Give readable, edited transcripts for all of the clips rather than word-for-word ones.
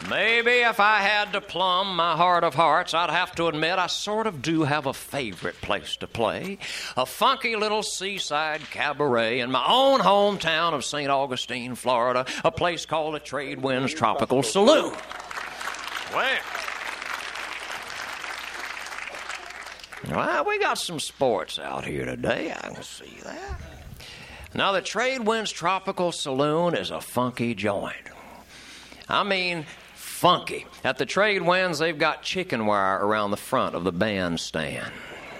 Maybe if I had to plumb my heart of hearts, I'd have to admit I sort of do have a favorite place to play. A funky little seaside cabaret in my own hometown of St. Augustine, Florida, a place called the Trade Winds Tropical Saloon. Well, we got some sports out here today. I can see that. Now, the Trade Winds Tropical Saloon is a funky joint. I mean, funky. At the Trade Winds, they've got chicken wire around the front of the bandstand.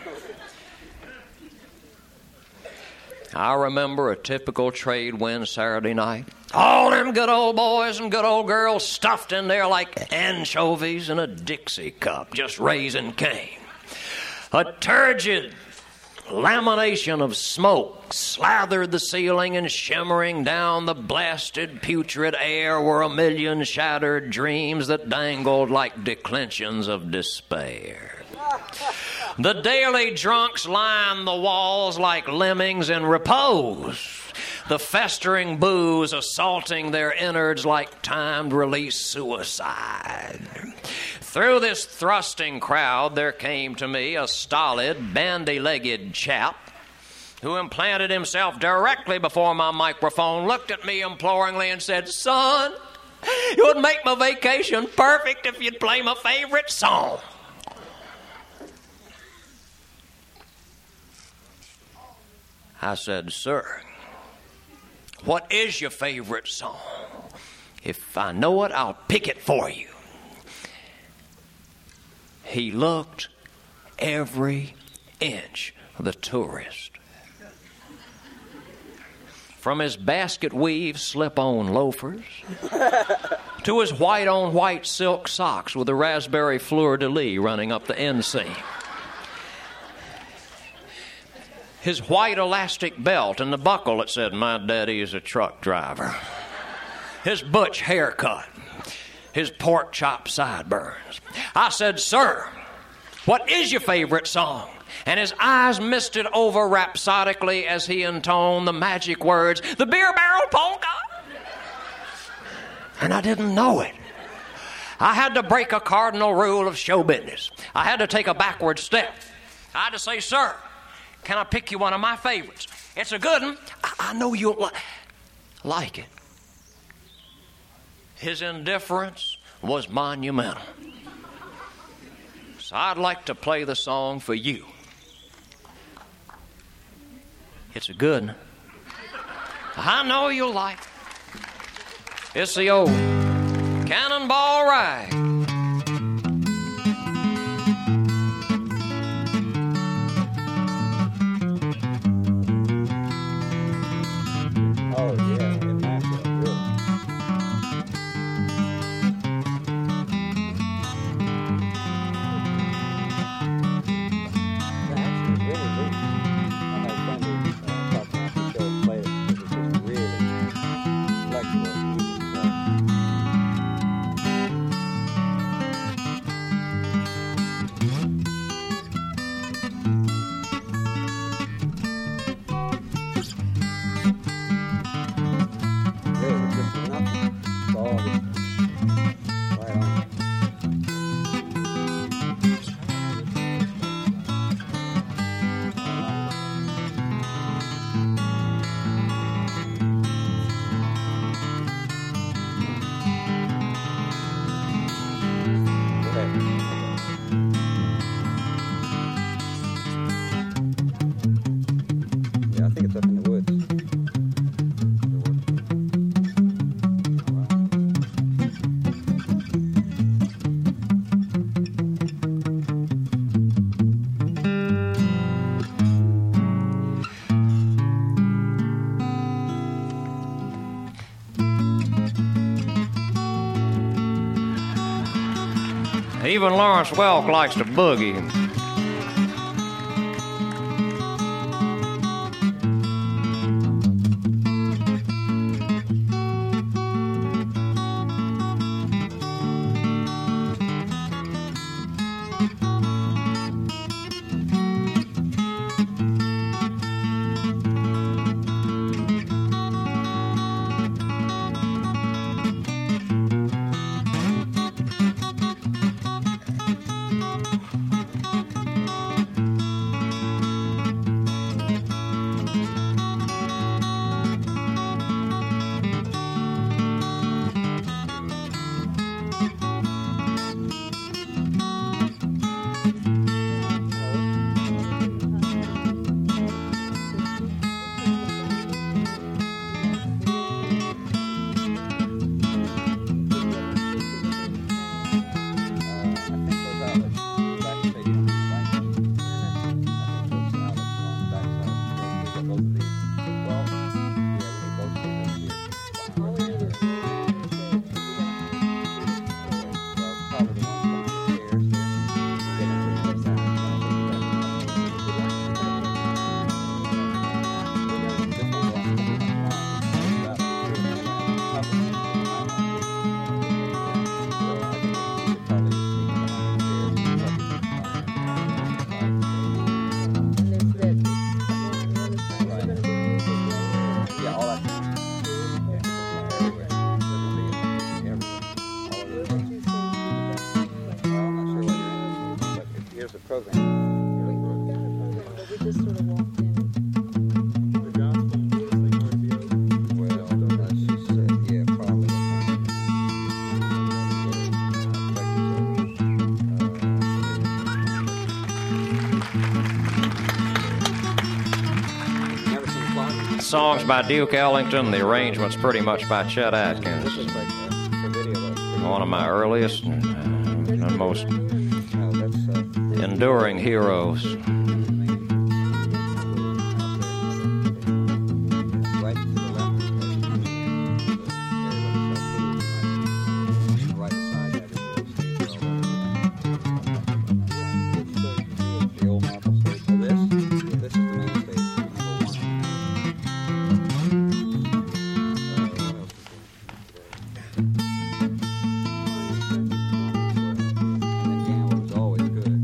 I remember a typical Trade Wind Saturday night. All them good old boys and good old girls stuffed in there like anchovies in a Dixie cup, just raising Cain. A turgid lamination of smoke slathered the ceiling, and shimmering down the blasted, putrid air were a million shattered dreams that dangled like declensions of despair. The daily drunks lined the walls like lemmings in repose, the festering booze assaulting their innards like timed release suicide. Through this thrusting crowd, there came to me a stolid, bandy-legged chap who implanted himself directly before my microphone, looked at me imploringly, and said, "Son, it would make my vacation perfect if you'd play my favorite song." I said, "Sir, what is your favorite song? If I know it, I'll pick it for you." He looked every inch the tourist. From his basket weave slip-on loafers to his white-on-white silk socks with a raspberry fleur-de-lis running up the inseam. His white elastic belt and the buckle that said, "My daddy is a truck driver." His butch haircut. His pork chop sideburns. I said, "Sir, what is your favorite song?" And his eyes misted over rhapsodically as he intoned the magic words, "The Beer Barrel Polka." And I didn't know it. I had to break a cardinal rule of show business. I had to take a backward step. I had to say, "Sir, can I pick you one of my favorites? It's a good one. I know you'll like it." His indifference was monumental. So I'd like to play the song for you. It's a good one. I know you'll like it. It's the old Cannonball Rag. Oh, yeah, it matches up good. Even Lawrence Welk likes to boogie. program. We've got a program, but we just sort of walked in. Well, she said, yeah, probably. Never seen Clock? The song's by Duke Ellington. The arrangement's pretty much by Chet Atkins. This is like for video. One of my earliest and most No, that's enduring heroes. right to the left. Right beside that is the old marble stage. So this is the main stage. And Gamble was always good.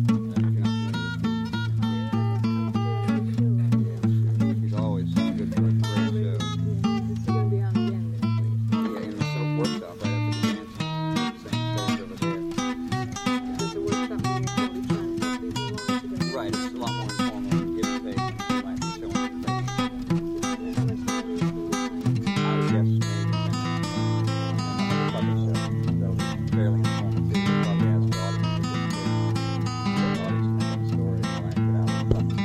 He's always good for a great show. This is going to be on again then, please. Yeah, in the silk workshop right after the dance. Same stage over there. This is a workshop meeting where we try and help people along together. Right, it's a lot more informal and give and take. Like showing the face. How much money is going to be I would guess maybe puppet show. That was fairly informative. You probably ask the audience to the audience to tell the story and blank it out. That would be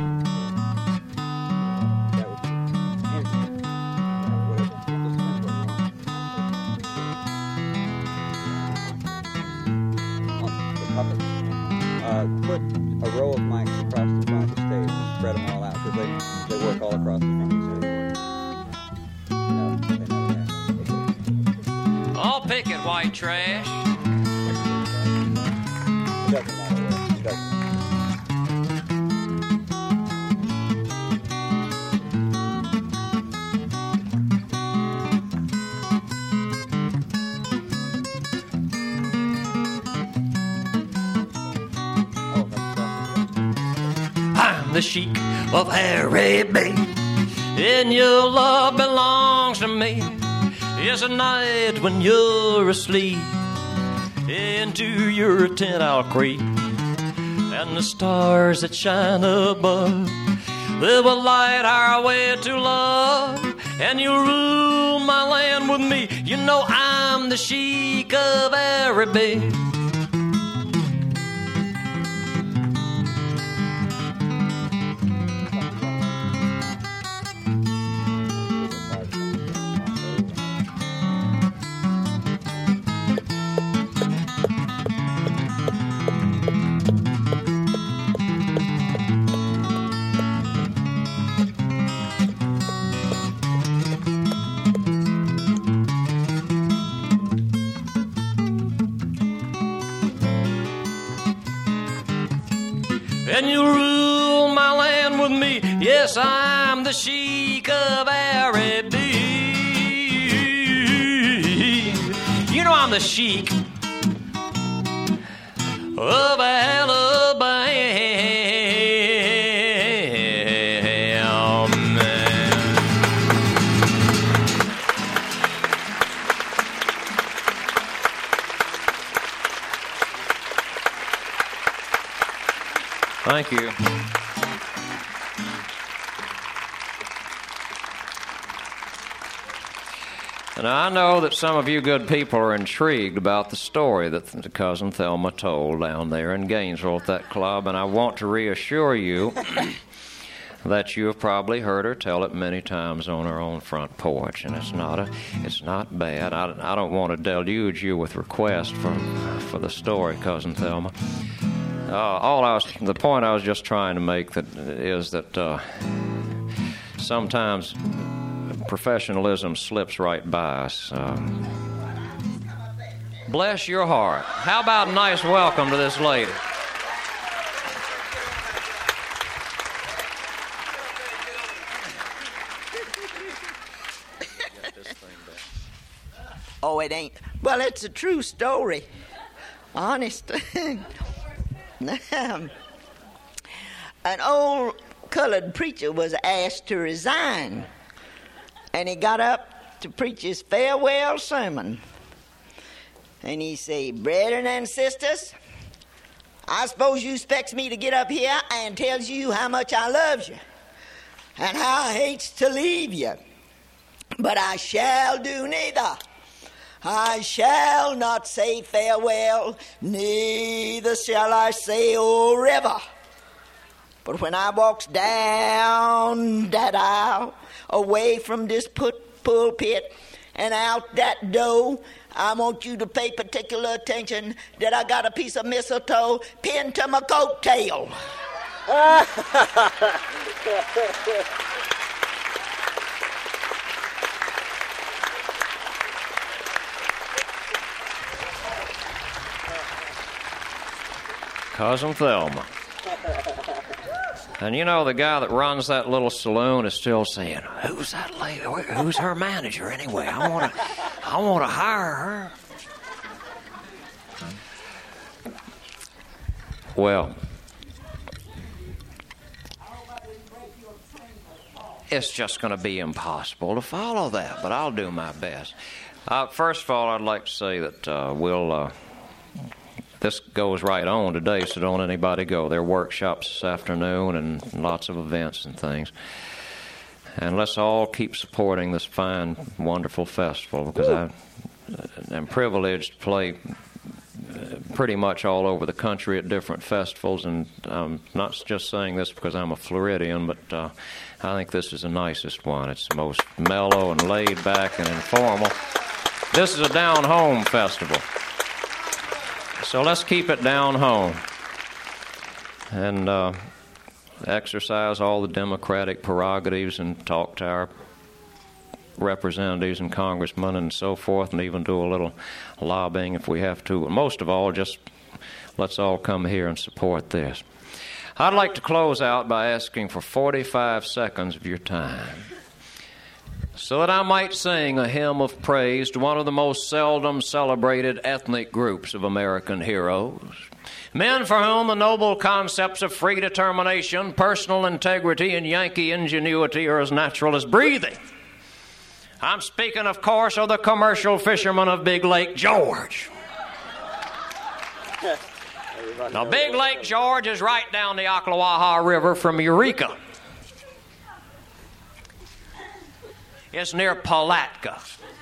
anything. Whatever. Just depends what you want. The puppets. Put a row of mics across the front of the stage and spread them all out because they work all across the front of the stage. No, they never have. I'll pick it, white trash. It doesn't matter where. It doesn't matter. Oh, that's I'm the Sheik of Araby, and your love belongs to me. It's a night when you're asleep. Into your tent I'll creep, and the stars that shine above, they will light our way to love, and you'll rule my land with me. You know I'm the Sheik of Araby. And you rule my land with me. Yes, I'm the Sheik of Araby. You know I'm the Sheik of Alabama. Thank you. And I know that some of you good people are intrigued about the story that Cousin Thelma told down there in Gainesville at that club, and I want to reassure you that you have probably heard her tell it many times on her own front porch, and it's not bad. I don't want to deluge you with requests for the story, Cousin Thelma. The point I was just trying to make is that sometimes professionalism slips right by us. Bless your heart. How about a nice welcome to this lady? Oh, it ain't. Well, it's a true story. Honest. An old colored preacher was asked to resign, and he got up to preach his farewell sermon. And he said, "Brethren and sisters, I suppose you expects me to get up here and tells you how much I loves you and how I hates to leave you. But I shall do neither. I shall not say farewell, neither shall I say au revoir. But when I walks down that aisle, away from this pulpit and out that door, I want you to pay particular attention that I got a piece of mistletoe pinned to my coat tail. Cousin Thelma. And you know, the guy that runs that little saloon is still saying, "Who's that lady? Who's her manager anyway? I want to hire her." Well, it's just going to be impossible to follow that, but I'll do my best. First of all, I'd like to say that this goes right on today, so don't anybody go. There are workshops this afternoon and lots of events and things. And let's all keep supporting this fine, wonderful festival, because I'm privileged to play pretty much all over the country at different festivals, and I'm not just saying this because I'm a Floridian, but I think this is the nicest one. It's the most mellow and laid back and informal. This is a down-home festival. So let's keep it down home and exercise all the democratic prerogatives and talk to our representatives and congressmen and so forth, and even do a little lobbying if we have to. But most of all, just let's all come here and support this. I'd like to close out by asking for 45 seconds of your time, so that I might sing a hymn of praise to one of the most seldom celebrated ethnic groups of American heroes. Men for whom the noble concepts of free determination, personal integrity, and Yankee ingenuity are as natural as breathing. I'm speaking, of course, of the commercial fishermen of Big Lake George. Now, Big Lake George is right down the Ocklawaha River from Eureka. It's near Palatka.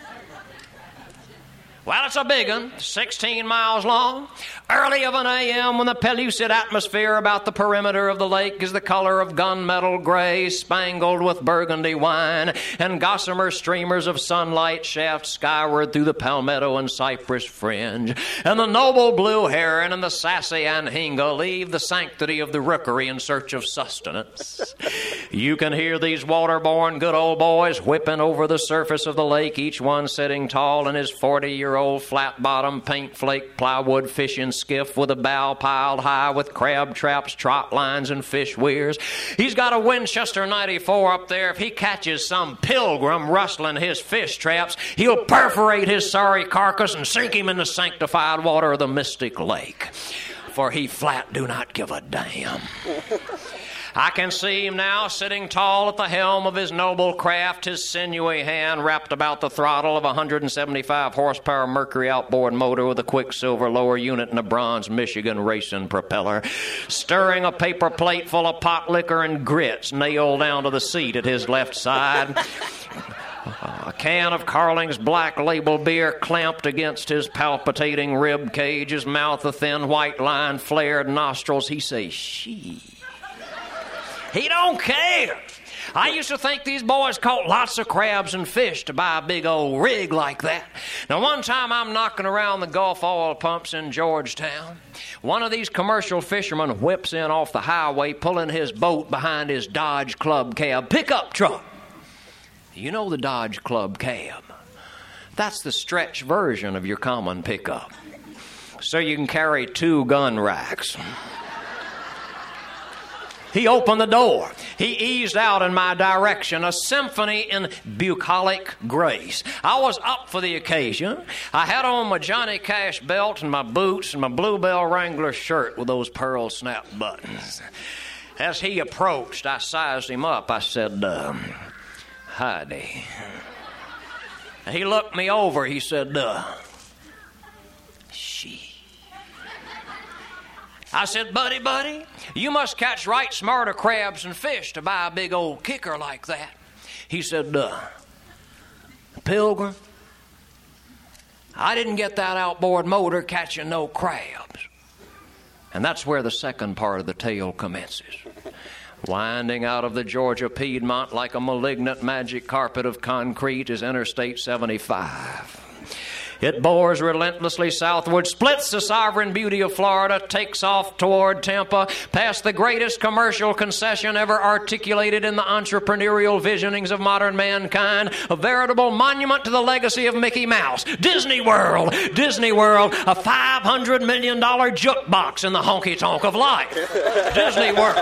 Well, it's a big one, 16 miles long. Early of an a.m. when the pellucid atmosphere about the perimeter of the lake is the color of gunmetal gray, spangled with burgundy wine, and gossamer streamers of sunlight shaft skyward through the palmetto and cypress fringe, and the noble blue heron and the sassy anhinga leave the sanctity of the rookery in search of sustenance. You can hear these waterborne good old boys whipping over the surface of the lake, each one sitting tall in his 40-year-old flat-bottom, paint-flake plywood fishing skiff with a bow piled high with crab traps, trot lines, and fish weirs. He's got a Winchester 94 up there. If he catches some pilgrim rustling his fish traps, he'll perforate his sorry carcass and sink him in the sanctified water of the mystic lake. For he flat do not give a damn. I can see him now sitting tall at the helm of his noble craft, his sinewy hand wrapped about the throttle of a 175 horsepower Mercury outboard motor with a Quicksilver lower unit and a bronze Michigan racing propeller, stirring a paper plate full of pot liquor and grits nailed down to the seat at his left side. A can of Carling's Black Label beer clamped against his palpitating rib cage, his mouth a thin white line, flared nostrils. He says, "She." He don't care. I used to think these boys caught lots of crabs and fish to buy a big old rig like that. Now, one time I'm knocking around the Gulf oil pumps in Georgetown. One of these commercial fishermen whips in off the highway, pulling his boat behind his Dodge Club Cab pickup truck. You know the Dodge Club Cab. That's the stretch version of your common pickup. So you can carry 2 gun racks. He opened the door. He eased out in my direction, a symphony in bucolic grace. I was up for the occasion. I had on my Johnny Cash belt and my boots and my Bluebell Wrangler shirt with those pearl snap buttons. As he approached, I sized him up. I said, "Howdy." And he looked me over. He said, "She." I said, buddy, you must catch right smarter crabs and fish to buy a big old kicker like that. He said, Pilgrim, I didn't get that outboard motor catching no crabs. And that's where the second part of the tale commences. Winding out of the Georgia Piedmont like a malignant magic carpet of concrete is Interstate 75. It bores relentlessly southward, splits the sovereign beauty of Florida, takes off toward Tampa, past the greatest commercial concession ever articulated in the entrepreneurial visionings of modern mankind, a veritable monument to the legacy of Mickey Mouse. Disney World, a $500 million jukebox in the honky-tonk of life. Disney World.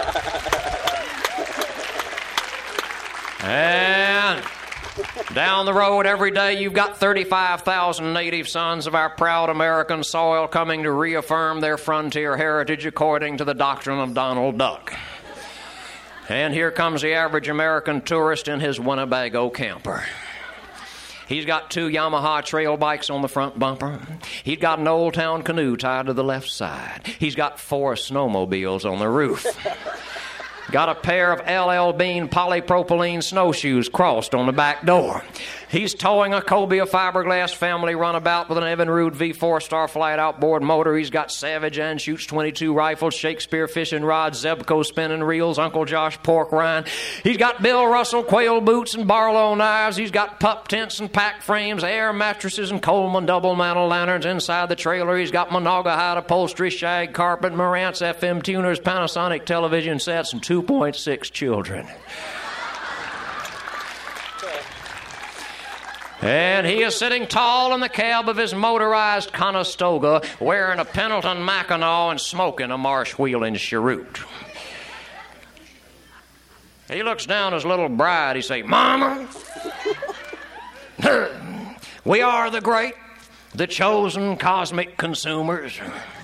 And down the road every day, you've got 35,000 native sons of our proud American soil coming to reaffirm their frontier heritage according to the doctrine of Donald Duck. And here comes the average American tourist in his Winnebago camper. He's got 2 Yamaha trail bikes on the front bumper. He's got an Old Town canoe tied to the left side. He's got 4 snowmobiles on the roof. Got a pair of LL Bean polypropylene snowshoes crossed on the back door. He's towing a Cobia fiberglass family runabout with an Evinrude V4 Starflight outboard motor. He's got Savage Anschutz 22 rifles, Shakespeare fishing rods, Zebco spinning reels, Uncle Josh pork rind. He's got Bill Russell quail boots and Barlow knives. He's got pup tents and pack frames, air mattresses and Coleman double mantle lanterns. Inside the trailer, he's got Monaga hide upholstery, shag carpet, Marantz FM tuners, Panasonic television sets, and 2.6 children. And he is sitting tall in the cab of his motorized Conestoga, wearing a Pendleton Mackinac and smoking a marsh wheeling cheroot. He looks down at his little bride. He say, Mama, we are the great, the chosen cosmic consumers.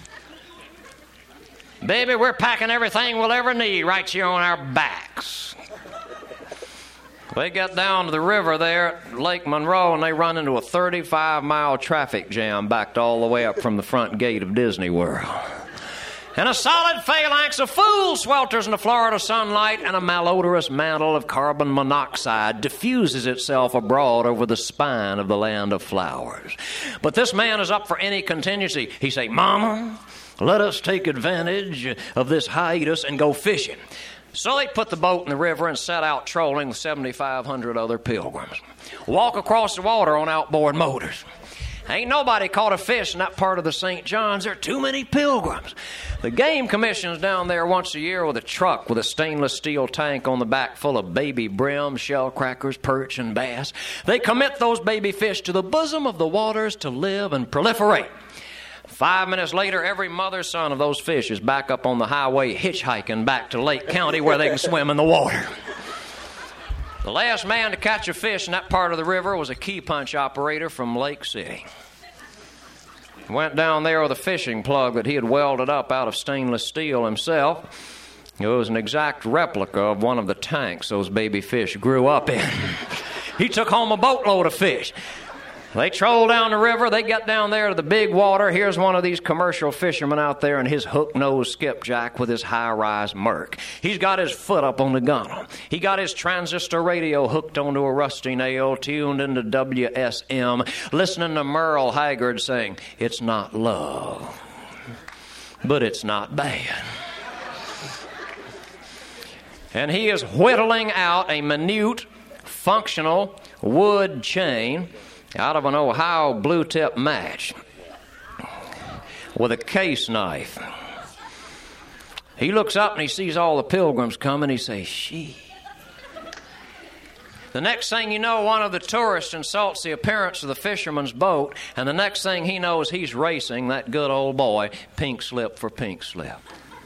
Baby, we're packing everything we'll ever need right here on our backs. They get down to the river there at Lake Monroe, and they run into a 35-mile traffic jam backed all the way up from the front gate of Disney World. And a solid phalanx of fools swelters in the Florida sunlight, and a malodorous mantle of carbon monoxide diffuses itself abroad over the spine of the land of flowers. But this man is up for any contingency. He say, Mama, let us take advantage of this hiatus and go fishing. So they put the boat in the river and set out trolling with 7,500 other pilgrims. Walk across the water on outboard motors. Ain't nobody caught a fish in that part of the St. Johns. There are too many pilgrims. The game commission's down there once a year with a truck with a stainless steel tank on the back full of baby brim, shell crackers, perch, and bass. They commit those baby fish to the bosom of the waters to live and proliferate. 5 minutes later, every mother's son of those fish is back up on the highway hitchhiking back to Lake County where they can swim in the water. The last man to catch a fish in that part of the river was a key punch operator from Lake City. He went down there with a fishing plug that he had welded up out of stainless steel himself. It was an exact replica of one of the tanks those baby fish grew up in. He took home a boatload of fish. They troll down the river. They get down there to the big water. Here's one of these commercial fishermen out there in his hook-nosed skipjack with his high-rise Merc. He's got his foot up on the gunnel. He got his transistor radio hooked onto a rusty nail, tuned into WSM, listening to Merle Haggard saying, "It's not love, but it's not bad." And he is whittling out a minute, functional wood chain out of an Ohio blue-tip match with a case knife. He looks up and he sees all the pilgrims coming. He says, "She." The next thing you know, one of the tourists insults the appearance of the fisherman's boat, and the next thing he knows, he's racing that good old boy, pink slip for pink slip.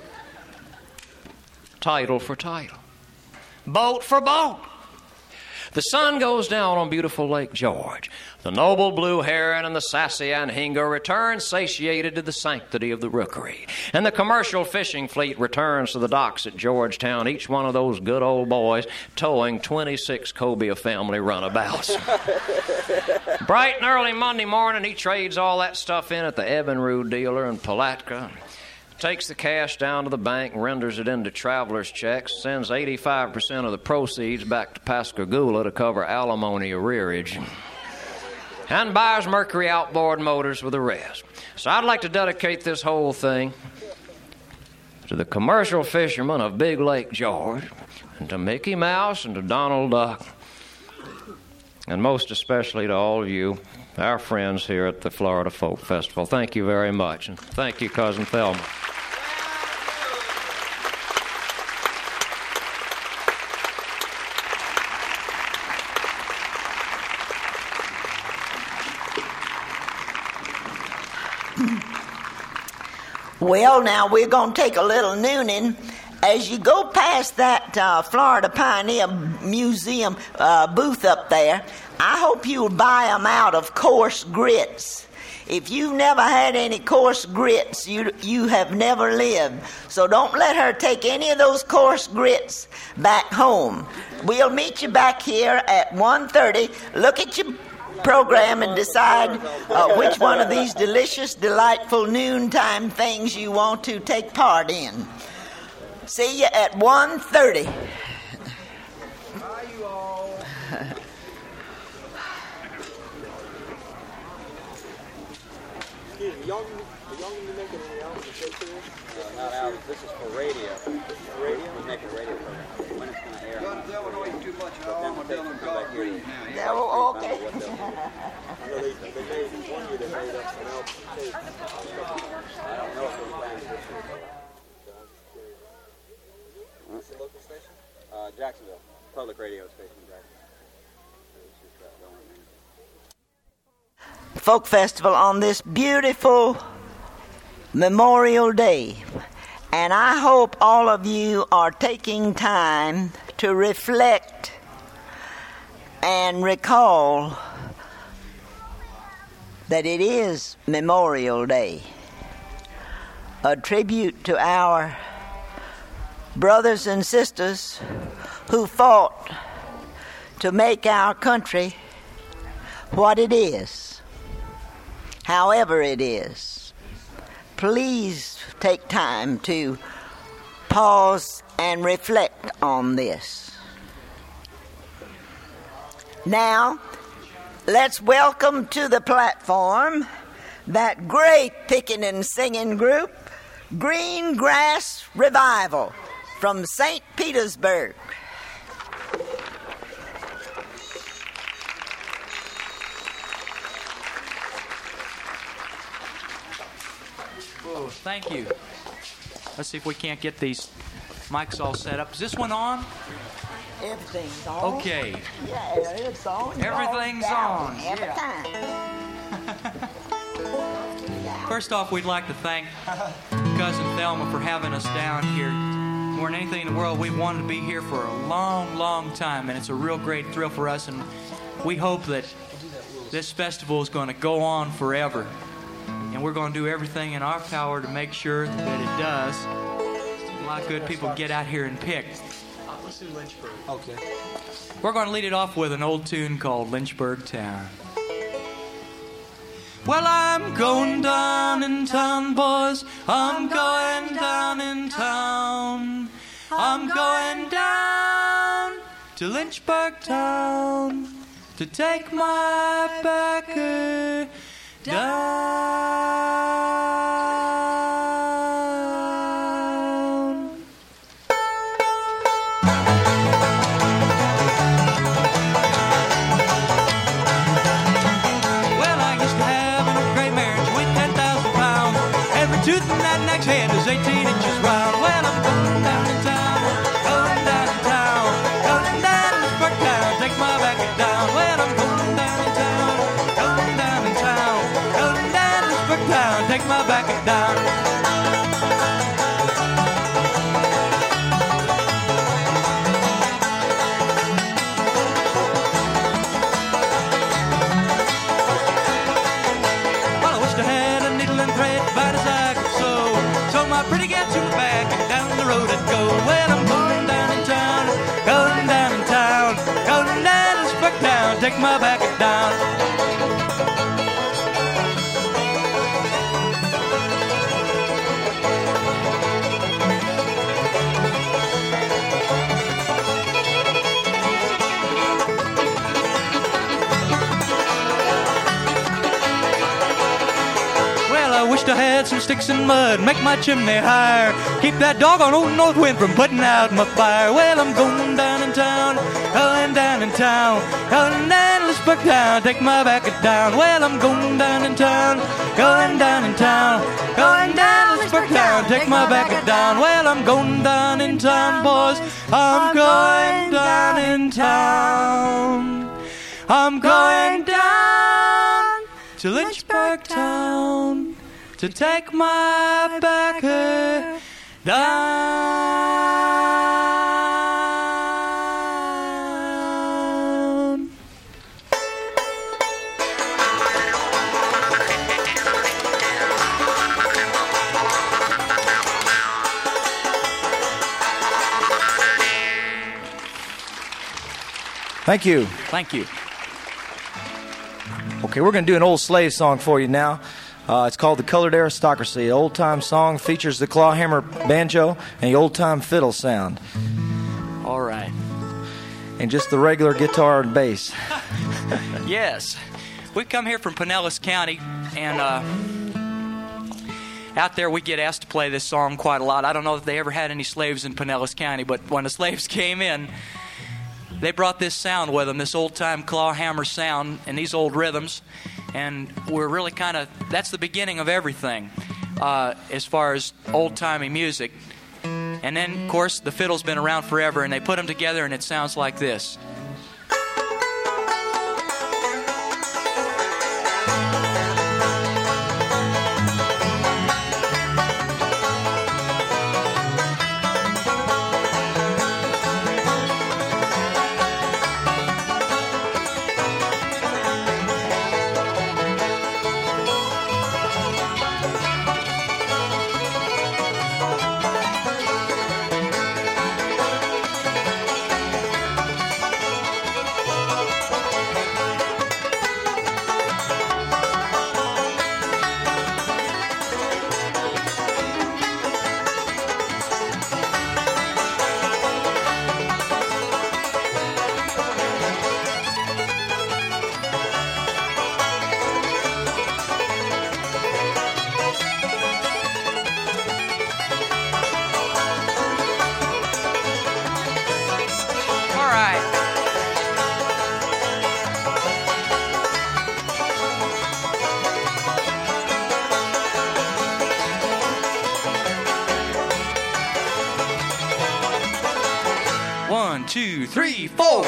Title for title. Boat for boat. The sun goes down on beautiful Lake George. The noble blue heron and the sassy anhinga return satiated to the sanctity of the rookery. And the commercial fishing fleet returns to the docks at Georgetown, each one of those good old boys towing 26 Cobia family runabouts. Bright and early Monday morning, he trades all that stuff in at the Evinrude dealer in Palatka. takes the cash down to the bank, renders it into traveler's checks, sends 85% of the proceeds back to Pascagoula to cover alimony arrearage, and buys Mercury outboard motors with the rest. So I'd like to dedicate this whole thing to the commercial fishermen of Big Lake George, and to Mickey Mouse and to Donald Duck, and most especially to all of you, our friends here at the Florida Folk Festival. Thank you very much, and thank you, Cousin Thelma. Well, now we're going to take a little nooning. As you go past that Florida Pioneer Museum booth up there, I hope you'll buy them out of coarse grits. If you've never had any coarse grits, you have never lived. So don't let her take any of those coarse grits back home. We'll meet you back here at 1:30. Look at your program and decide which one of these delicious, delightful noontime things you want to take part in. See you at 1:30. Bye, you all. Excuse me, y'all gonna be making any albums to show today? Not albums. This is for radio. Radio? We're making a radio program. When it's gonna air. Don't annoy too much. I'm Dylan Collard Green now. Oh, okay. I know they made one year. They made up an album tape. I don't know if they're playing this year. What's the local station? Jacksonville. Public radio station in Jacksonville. Folk Festival on this beautiful Memorial Day. And I hope all of you are taking time to reflect and recall that it is Memorial Day, a tribute to our brothers and sisters who fought to make our country what it is, however it is. Please take time to pause and reflect on this. Now, let's welcome to the platform that great picking and singing group, Green Grass Revival, from St. Petersburg. Whoa, thank you. Let's see if we can't get these mics all set up. Is this one on? Everything's on. Okay. Yeah, it's on. Everything's on. Every Yeah. time. First off, we'd like to thank Cousin Thelma for having us down here. More than anything in the world, we've wanted to be here for a long, long time, and it's a real great thrill for us, and we hope that this festival is going to go on forever. And we're going to do everything in our power to make sure that it does. A lot of good people get out here and pick. Let's do Lynchburg. Okay. We're going to lead it off with an old tune called Lynchburg Town. Well, I'm going down in town, boys. I'm going down in town. I'm going down to Lynchburg Town to take my backer down. Well, I used to have an old gray marriage with 10,000 pounds. Every tooth in that neck's head is 18 inches round. Well, I'm going down in town, going down in town, going down to Lynchburg Town, take my backer down. Well, I'm going down in town, going down in town, going down to Lynchburg Town, take my backer down. Well, I wished I had a needle and thread about as I could sew. So my pretty gal to my back and down the road I'd go. Well, I'm going down in town, going down in town, going down to Lynchburg Town, take my back down. Well, I wished I had some sticks and mud, make my chimney higher, keep that doggone old north wind from putting out my fire. Well, I'm going down in town, going down in town, going down to Leesburg town, take my back down. Well, I'm going down in town, going down in town, going down to Leesburg town, take my back down. Well, I'm going down in town, boys, I'm going down in town. I'm going down to Lynchburg town to take my backer down. Thank you. Thank you. Okay, we're going to do an old slave song for you now. It's called The Colored Aristocracy. An old-time song, features the clawhammer banjo and the old-time fiddle sound. All right. And just the regular guitar and bass. Yes. We come here from Pinellas County, and out there we get asked to play this song quite a lot. I don't know if they ever had any slaves in Pinellas County, but when the slaves came in, they brought this sound with them, this old-time clawhammer sound and these old rhythms. And we're really kind of, that's the beginning of everything as far as old-timey music. And then, of course, the fiddle's been around forever, and they put them together, and it sounds like this. One, two, three, four.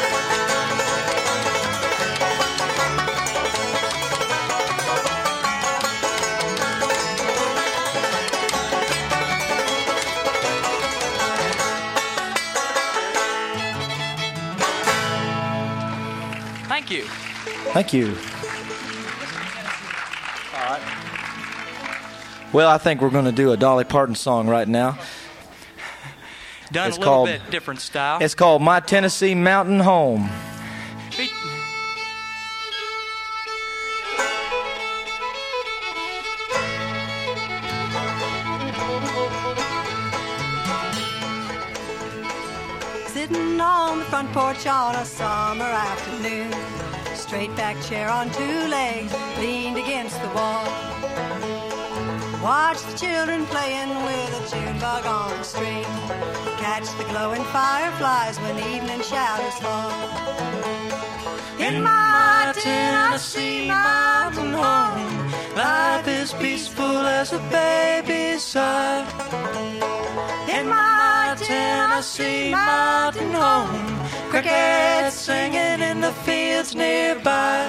Thank you. Thank you. All right. Well, I think we're going to do a Dolly Parton song right now. Done It's a little called- bit different style. It's called My Tennessee Mountain Home. Sitting on the front porch on a summer afternoon, straight back chair on two legs, leaned against the wall. Watch the children playing with a June bug on the string, catch the glowing fireflies when evening shadows fall. In my Tennessee mountain home, life is peaceful as a baby's sigh. In my Tennessee mountain home, crickets singing in the fields nearby.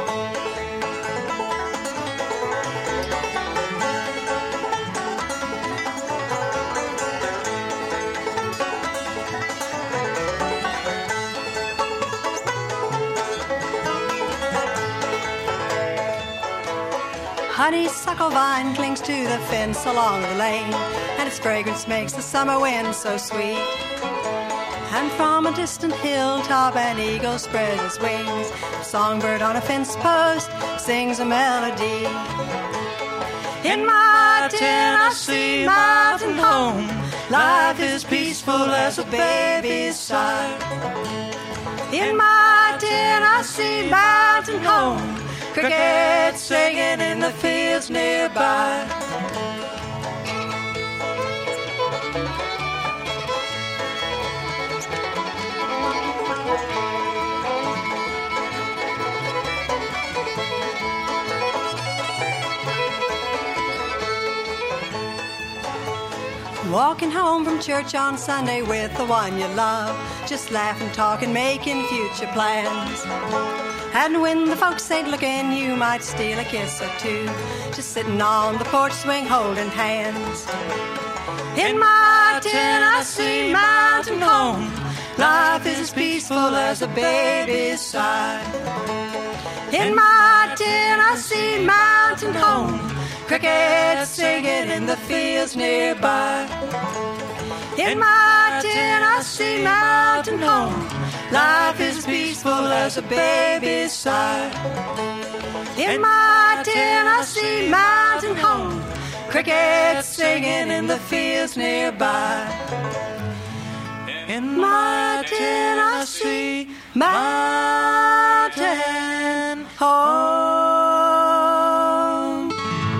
Honeysuckle vine clings to the fence along the lane, and its fragrance makes the summer wind so sweet. And from a distant hilltop an eagle spreads his wings, a songbird on a fence post sings a melody. In my Tennessee mountain home, life is peaceful as a baby's sigh. In my Tennessee mountain home, crickets singing in the fields nearby. Walking home from church on Sunday with the one you love, just laughing, talking, making future plans. And when the folks ain't looking, you might steal a kiss or two, just sitting on the porch swing holding hands. In my Tennessee mountain home, life is as peaceful as a baby's sigh. In my Tennessee mountain home, crickets singing in the fields nearby. In my Tennessee mountain home, life is as peaceful as a baby's sigh. In my Tennessee mountain home, crickets singing in the fields nearby. In my Tennessee mountain home.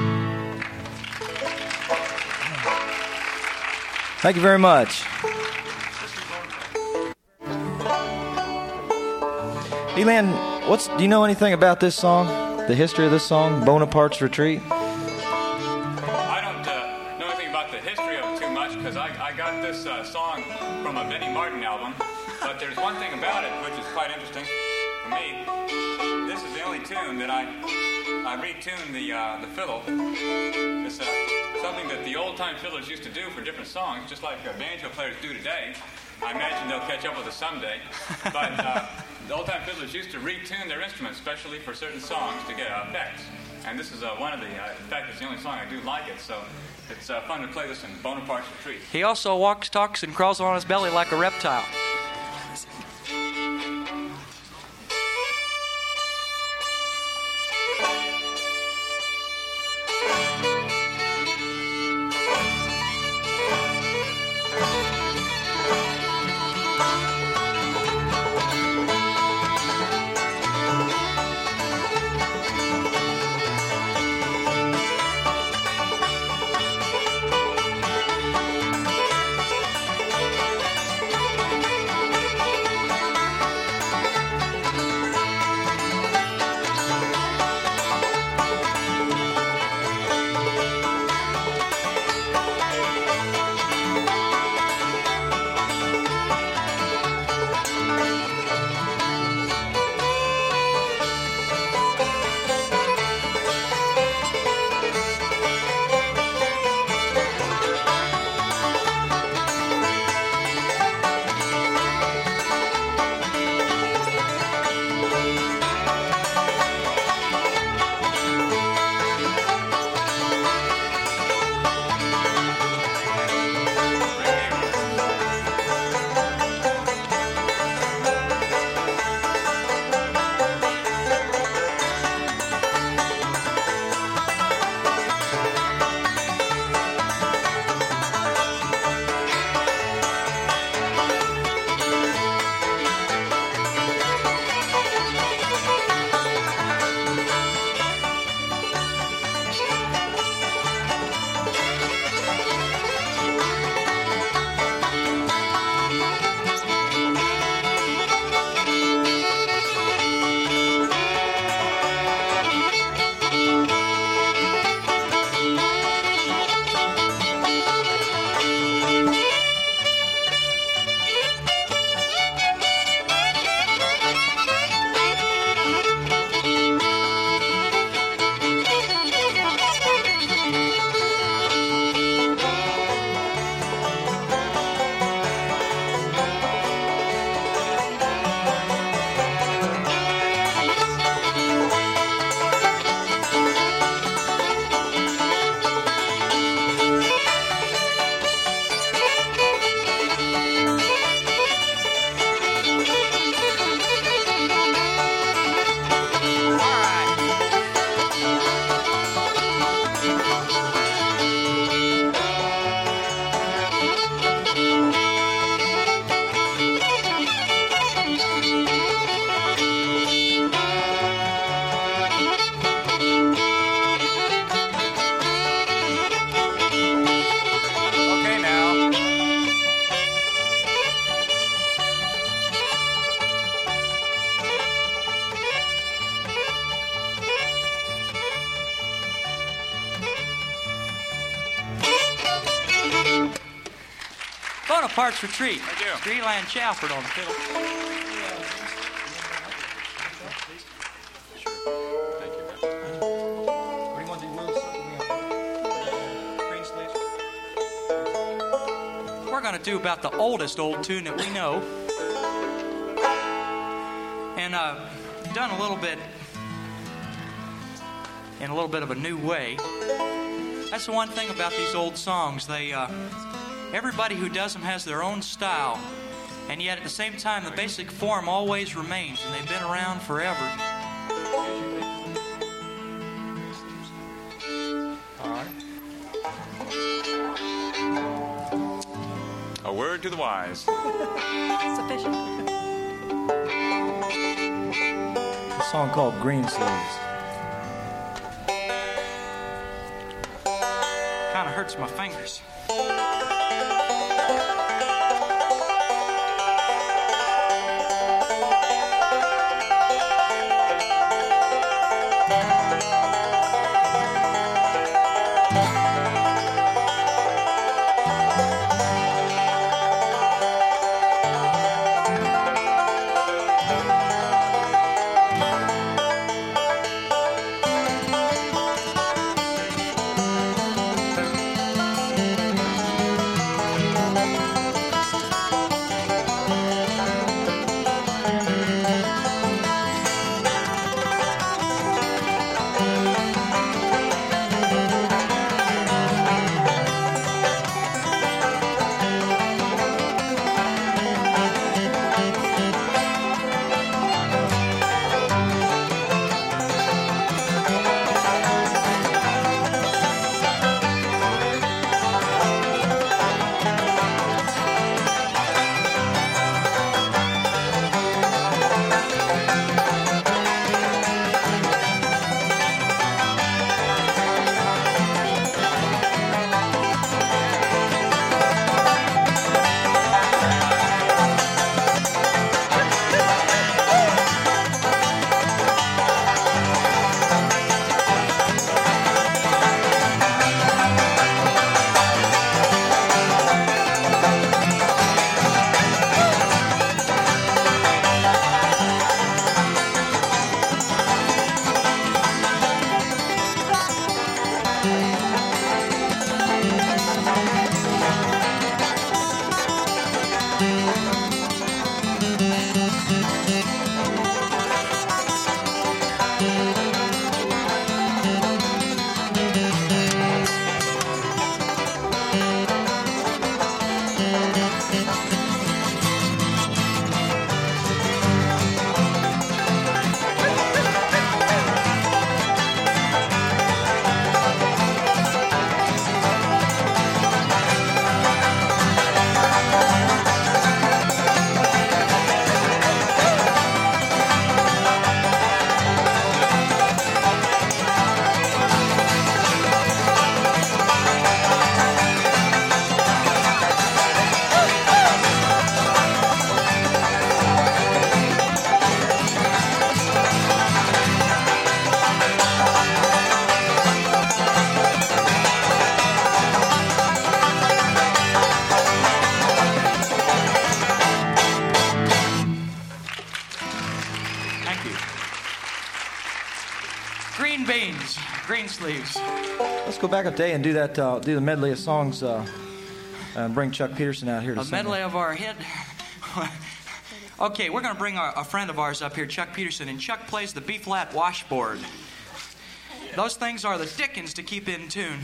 Thank you very much. Elan, do you know anything about this song? The history of this song, Bonaparte's Retreat? I don't know anything about the history of it too much because I got this song from a Benny Martin album. But there's one thing about it which is quite interesting for me. This is the only tune that I retuned the fiddle. It's something that the old-time fiddlers used to do for different songs, just like banjo players do today. I imagine they'll catch up with us someday. But the old-time fiddlers used to retune their instruments, especially for certain songs, to get effects. And this is one of the, in fact, it's the only song I do like it, so it's fun to play this in Bonaparte's Retreat. He also walks, talks, and crawls on his belly like a reptile. Parts Retreat. Thank you. Greenland Chalford on the fiddle. Thank you. What do you want to do, Will? Green sleeves? We're going to do about the oldest old tune that we know. And done a little bit in a little bit of a new way. That's the one thing about these old songs. They, everybody who does them has their own style, and yet at the same time, the basic form always remains, and they've been around forever. All right. A word to the wise. Sufficient. A song called Green Sleeves. Kind of hurts my fingers. Green beans, green sleeves. Let's go back a day and do that. Do the medley of songs. And bring Chuck Peterson out here to A sing medley it. of our hit. Okay, we're going to bring a friend of ours up here, Chuck Peterson, and Chuck plays the B-flat washboard. Those things are the dickens to keep in tune.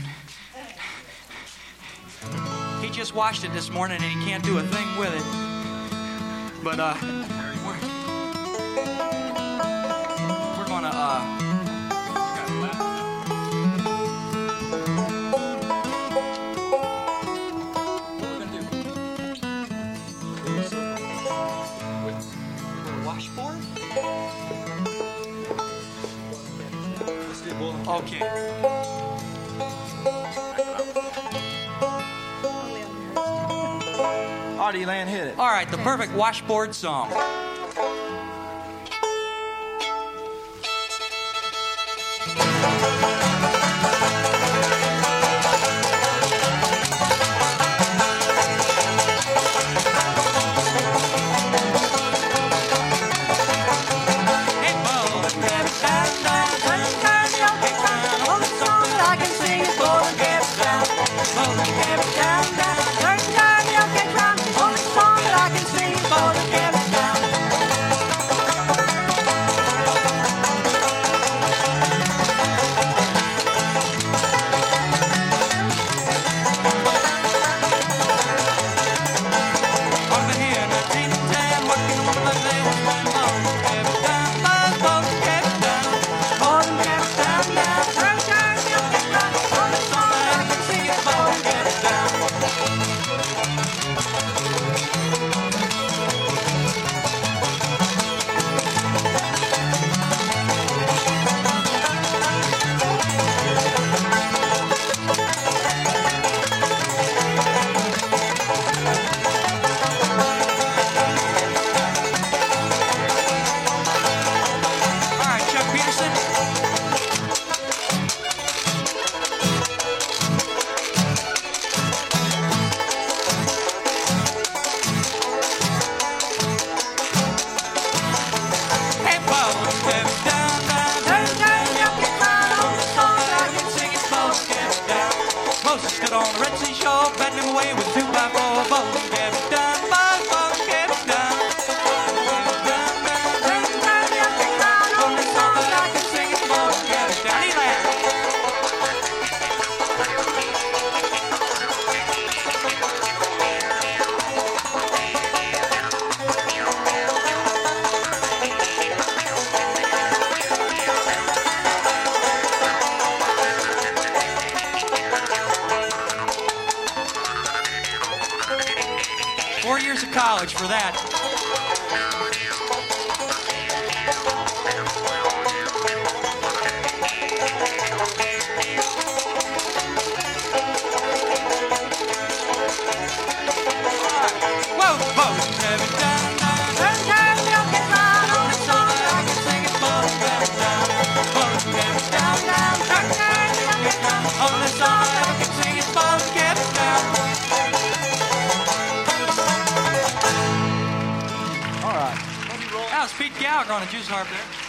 He just washed it this morning and he can't do a thing with it. But we're going to washboard? Okay. Artie Land, hit it. All right, the perfect washboard song. Moses stood on the Red Sea shore, batting him away with 2x4. Moses get it done, Moses get it done. Only song that I can sing is Moses get it done. Elan. Of college for that. Whoa, whoa, never done. Turn milk and run on the song that I can sing is Moses get it done. Moses get it done, down. Turn milk and run on the song that I can sing is Moses get it done. That was Pete Gallagher on a juice harp there.